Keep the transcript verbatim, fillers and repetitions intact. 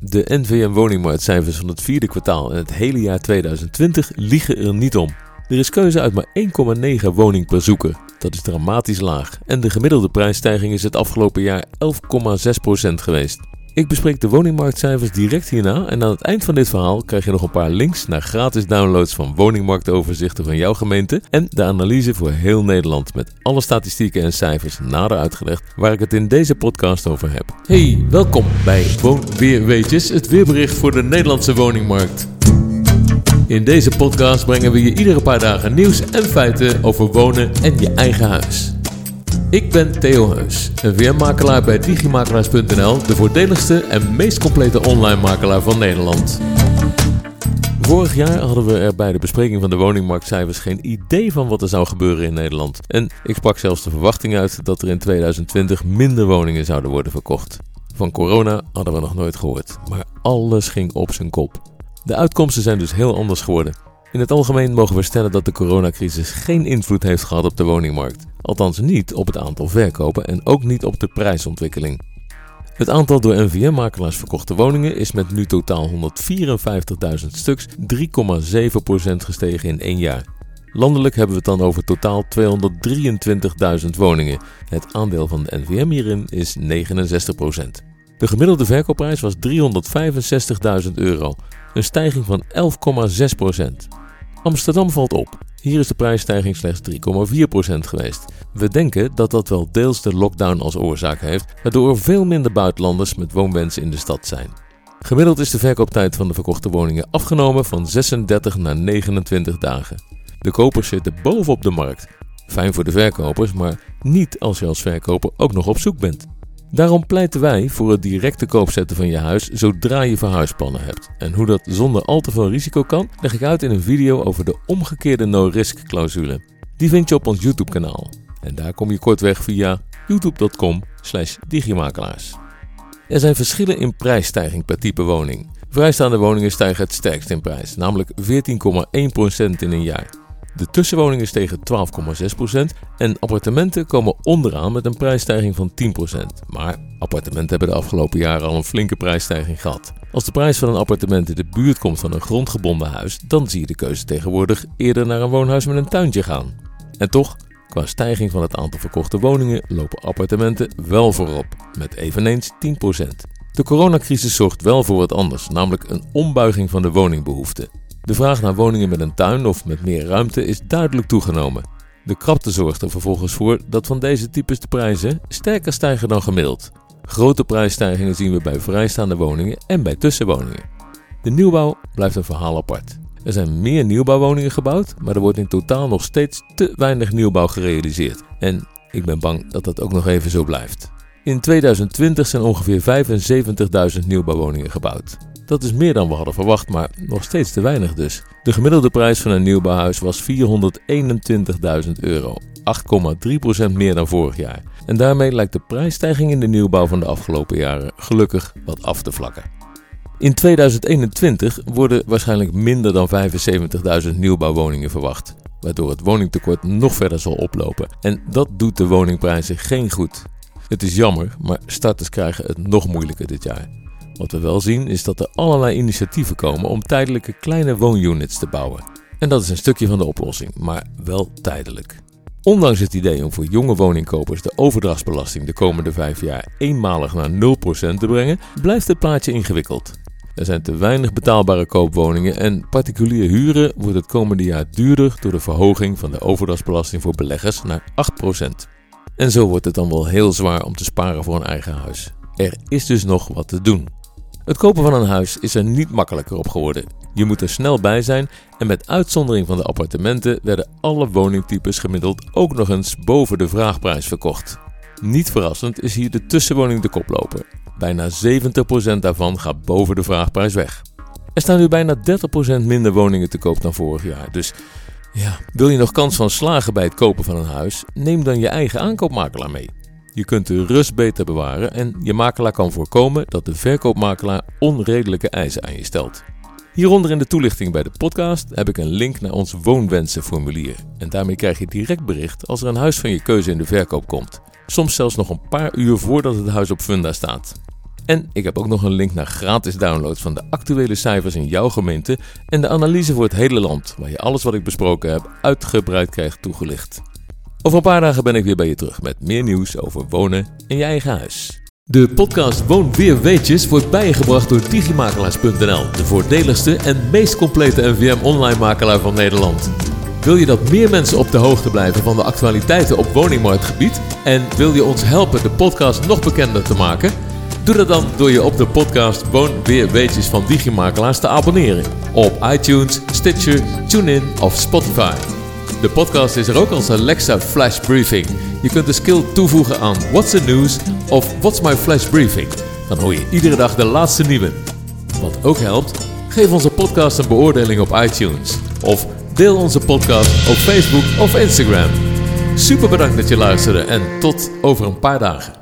De N V M woningmarktcijfers van het vierde kwartaal en het hele jaar tweeduizend twintig liegen er niet om. Er is keuze uit maar één komma negen woning per zoeker. Dat is dramatisch laag en de gemiddelde prijsstijging is het afgelopen jaar elf komma zes procent geweest. Ik bespreek de woningmarktcijfers direct hierna en aan het eind van dit verhaal krijg je nog een paar links naar gratis downloads van woningmarktoverzichten van jouw gemeente en de analyse voor heel Nederland met alle statistieken en cijfers nader uitgelegd waar ik het in deze podcast over heb. Hey, welkom bij Woonweerweetjes, het weerbericht voor de Nederlandse woningmarkt. In deze podcast brengen we je iedere paar dagen nieuws en feiten over wonen en je eigen huis. Ik ben Theo Heus, N V M-makelaar bij Digimakelaars punt n l, de voordeligste en meest complete online makelaar van Nederland. Vorig jaar hadden we er bij de bespreking van de woningmarktcijfers geen idee van wat er zou gebeuren in Nederland. En ik sprak zelfs de verwachting uit dat er in tweeduizend twintig minder woningen zouden worden verkocht. Van corona hadden we nog nooit gehoord, maar alles ging op zijn kop. De uitkomsten zijn dus heel anders geworden. In het algemeen mogen we stellen dat de coronacrisis geen invloed heeft gehad op de woningmarkt. Althans niet op het aantal verkopen en ook niet op de prijsontwikkeling. Het aantal door N V M-makelaars verkochte woningen is met nu totaal honderdvierenvijftigduizend stuks drie komma zeven procent gestegen in één jaar. Landelijk hebben we het dan over totaal tweehonderddrieëntwintigduizend woningen. Het aandeel van de N V M hierin is negenenzestig procent. De gemiddelde verkoopprijs was driehonderdvijfenzestigduizend euro, een stijging van elf komma zes procent. Amsterdam valt op. Hier is de prijsstijging slechts drie komma vier procent geweest. We denken dat dat wel deels de lockdown als oorzaak heeft, waardoor er veel minder buitenlanders met woonwensen in de stad zijn. Gemiddeld is de verkooptijd van de verkochte woningen afgenomen van zesendertig naar negenentwintig dagen. De kopers zitten bovenop de markt. Fijn voor de verkopers, maar niet als je als verkoper ook nog op zoek bent. Daarom pleiten wij voor het directe koopzetten van je huis zodra je verhuisplannen hebt. En hoe dat zonder al te veel risico kan, leg ik uit in een video over de omgekeerde no-risk clausule. Die vind je op ons YouTube kanaal. En daar kom je kortweg via youtube punt com slash digimakelaars. Er zijn verschillen in prijsstijging per type woning. Vrijstaande woningen stijgen het sterkst in prijs, namelijk veertien komma één procent in een jaar. De tussenwoningen stegen twaalf komma zes procent en appartementen komen onderaan met een prijsstijging van tien procent. Maar appartementen hebben de afgelopen jaren al een flinke prijsstijging gehad. Als de prijs van een appartement in de buurt komt van een grondgebonden huis, dan zie je de keuze tegenwoordig eerder naar een woonhuis met een tuintje gaan. En toch, qua stijging van het aantal verkochte woningen lopen appartementen wel voorop, met eveneens tien procent. De coronacrisis zorgt wel voor wat anders, namelijk een ombuiging van de woningbehoefte. De vraag naar woningen met een tuin of met meer ruimte is duidelijk toegenomen. De krapte zorgt er vervolgens voor dat van deze types de prijzen sterker stijgen dan gemiddeld. Grote prijsstijgingen zien we bij vrijstaande woningen en bij tussenwoningen. De nieuwbouw blijft een verhaal apart. Er zijn meer nieuwbouwwoningen gebouwd, maar er wordt in totaal nog steeds te weinig nieuwbouw gerealiseerd. En ik ben bang dat dat ook nog even zo blijft. In tweeduizend twintig zijn ongeveer vijfenzeventigduizend nieuwbouwwoningen gebouwd. Dat is meer dan we hadden verwacht, maar nog steeds te weinig dus. De gemiddelde prijs van een nieuwbouwhuis was vierhonderdeenentwintigduizend euro, acht komma drie procent meer dan vorig jaar. En daarmee lijkt de prijsstijging in de nieuwbouw van de afgelopen jaren gelukkig wat af te vlakken. In tweeduizend eenentwintig worden waarschijnlijk minder dan vijfenzeventigduizend nieuwbouwwoningen verwacht, waardoor het woningtekort nog verder zal oplopen. En dat doet de woningprijzen geen goed. Het is jammer, maar starters krijgen het nog moeilijker dit jaar. Wat we wel zien is dat er allerlei initiatieven komen om tijdelijke kleine woonunits te bouwen. En dat is een stukje van de oplossing, maar wel tijdelijk. Ondanks het idee om voor jonge woningkopers de overdrachtsbelasting de komende vijf jaar eenmalig naar nul procent te brengen, blijft het plaatje ingewikkeld. Er zijn te weinig betaalbare koopwoningen en particulier huren wordt het komende jaar duurder door de verhoging van de overdrachtsbelasting voor beleggers naar acht procent. En zo wordt het dan wel heel zwaar om te sparen voor een eigen huis. Er is dus nog wat te doen. Het kopen van een huis is er niet makkelijker op geworden. Je moet er snel bij zijn en met uitzondering van de appartementen werden alle woningtypes gemiddeld ook nog eens boven de vraagprijs verkocht. Niet verrassend is hier de tussenwoning de koploper. Bijna zeventig procent daarvan gaat boven de vraagprijs weg. Er staan nu bijna dertig procent minder woningen te koop dan vorig jaar. Dus ja, wil je nog kans van slagen bij het kopen van een huis? Neem dan je eigen aankoopmakelaar mee. Je kunt de rust beter bewaren en je makelaar kan voorkomen dat de verkoopmakelaar onredelijke eisen aan je stelt. Hieronder in de toelichting bij de podcast heb ik een link naar ons woonwensenformulier. En daarmee krijg je direct bericht als er een huis van je keuze in de verkoop komt. Soms zelfs nog een paar uur voordat het huis op funda staat. En ik heb ook nog een link naar gratis downloads van de actuele cijfers in jouw gemeente en de analyse voor het hele land, waar je alles wat ik besproken heb uitgebreid krijgt toegelicht. Over een paar dagen ben ik weer bij je terug met meer nieuws over wonen in je eigen huis. De podcast Woon Weer Weetjes wordt bij je gebracht door Digimakelaars punt n l, de voordeligste en meest complete N V M online makelaar van Nederland. Wil je dat meer mensen op de hoogte blijven van de actualiteiten op woningmarktgebied en wil je ons helpen de podcast nog bekender te maken? Doe dat dan door je op de podcast Woon Weer Weetjes van Digimakelaars te abonneren op iTunes, Stitcher, TuneIn of Spotify. De podcast is er ook als Alexa Flash Briefing. Je kunt de skill toevoegen aan What's the News of What's my Flash Briefing. Dan hoor je iedere dag de laatste nieuwe. Wat ook helpt, geef onze podcast een beoordeling op iTunes. Of deel onze podcast op Facebook of Instagram. Super bedankt dat je luisterde en tot over een paar dagen.